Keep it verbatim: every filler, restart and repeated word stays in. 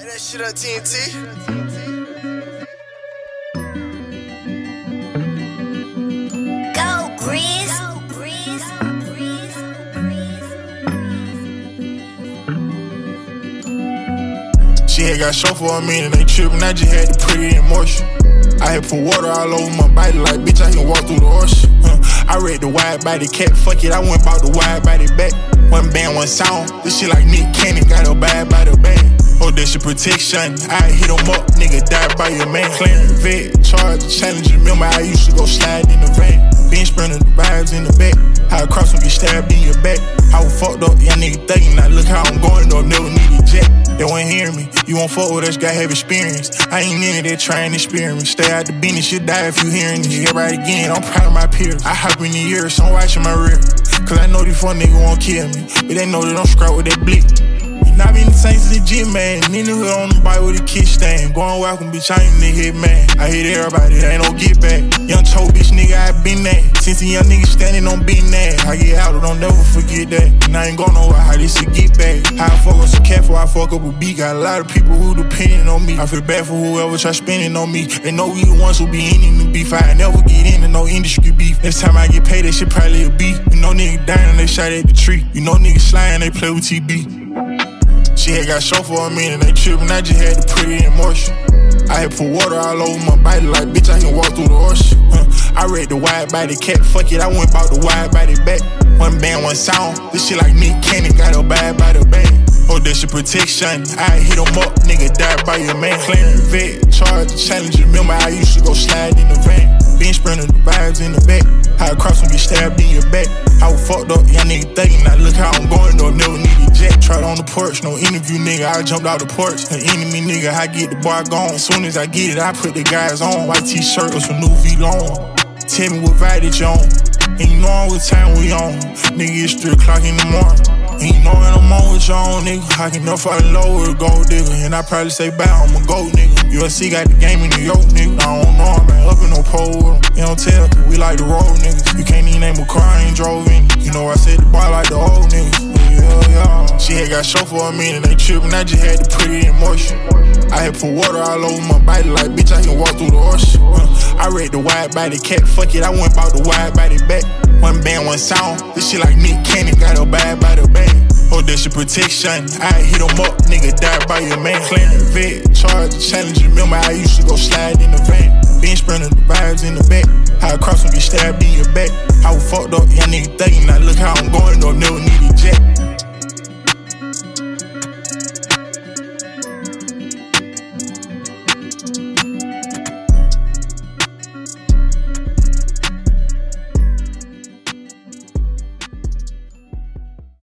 that shit on T N T. Go, Grizz. She had got show for a minute, they trippin', I just had to put it in motion. I had put water all over my body like, bitch, I can walk through the ocean. Huh. I read the wide body cat, fuck it, I went bought the wide body back. One band, one sound, this shit like Nick Cannon, got a bad by the band. Oh, that's your protection, I hit him up, nigga, die by your man. Clearing vet, charge, challenge, remember I used to go slide in the van. Been sprinting the vibes in the back, how I cross and get stabbed in your back. I was fucked up, young nigga thinking, now look how I'm going, though, never need a jet. They won't hear me, you won't fuck with us, gotta have experience. I ain't into that trying experiment. Stay out the business, you die if you hearing this. Everybody again, I'm proud of my peers. I hop in the ears, so I'm watching my rear. Cause I know these fuck niggas won't kill me, but they know they don't scrap with that blick. Not been the Saints legit, man. Nigga hood on the bike with a kick stand. Going welcome, bitch, I ain't the hit, man. I hit everybody, they ain't no get back. Young toe, bitch, nigga, I been that. Since the young nigga standing on beating that. I get out, don't never forget that. And I ain't gon' know how this shit get back. How I fuck with some cat before I fuck up a beat. Got a lot of people who depending on me. I feel bad for whoever try spending on me. They know we the ones who be in the beef. I never get into no industry beef. Next time I get paid, that shit probably a beat. You know nigga dying, they shot at the tree. You know niggas sliding, they play with T B. She had got show for a minute, they trippin', I just had to put it in motion. I had put water all over my body like, bitch, I can walk through the ocean. Huh. I read the wide body cat, fuck it, I went bought the wide body back. One band, one sound, this shit like Nick Cannon, got a bad by the band. Oh, that's your protection, I hit him up, nigga, die by your man. Clearing vet, charge, challenge, remember I used to go slide in the van. Been sprinting the vibes in the back, how I cross and get stabbed in your back. I was fucked up, young nigga thinking, now look how I'm going, though, never need a jet. Tried on the porch, no interview, nigga, I jumped out the porch. An enemy, nigga, I get the boy gone. As soon as I get it, I put the guys on. White t-shirt with some new V-Long. Tell me what Vidage on. And you know what time we on. Nigga, it's three o'clock in the morning. And you know when I'm on with you on, nigga, I can never fall in love with a gold digger. And I probably say bye, I'm a gold nigga. U S C got the game in New York, nigga. I don't know, man, up in no pole with them. You don't tell, cause we like the road niggas. You can't even name a car, I ain't drove in. You know I said the boy like the old niggas. Yeah, yeah. She had got show for a minute, they trippin', I just had to put it in motion. I had put water all over my body like, bitch, I can walk through the ocean. I read the wide body cat, fuck it, I went bought the wide body back. One band, one sound, this shit like Nick Cannon, got a bad by the band. Oh, that's your protection, I hit him up, nigga, die by your man. Clearing vet, charge, challenge, remember I used to go slide in the van. Been sprinting the vibes in the back, how I cross and get stabbed in your back. I was fucked up, young nigga thinking, now look how I'm going, though, never need a jet.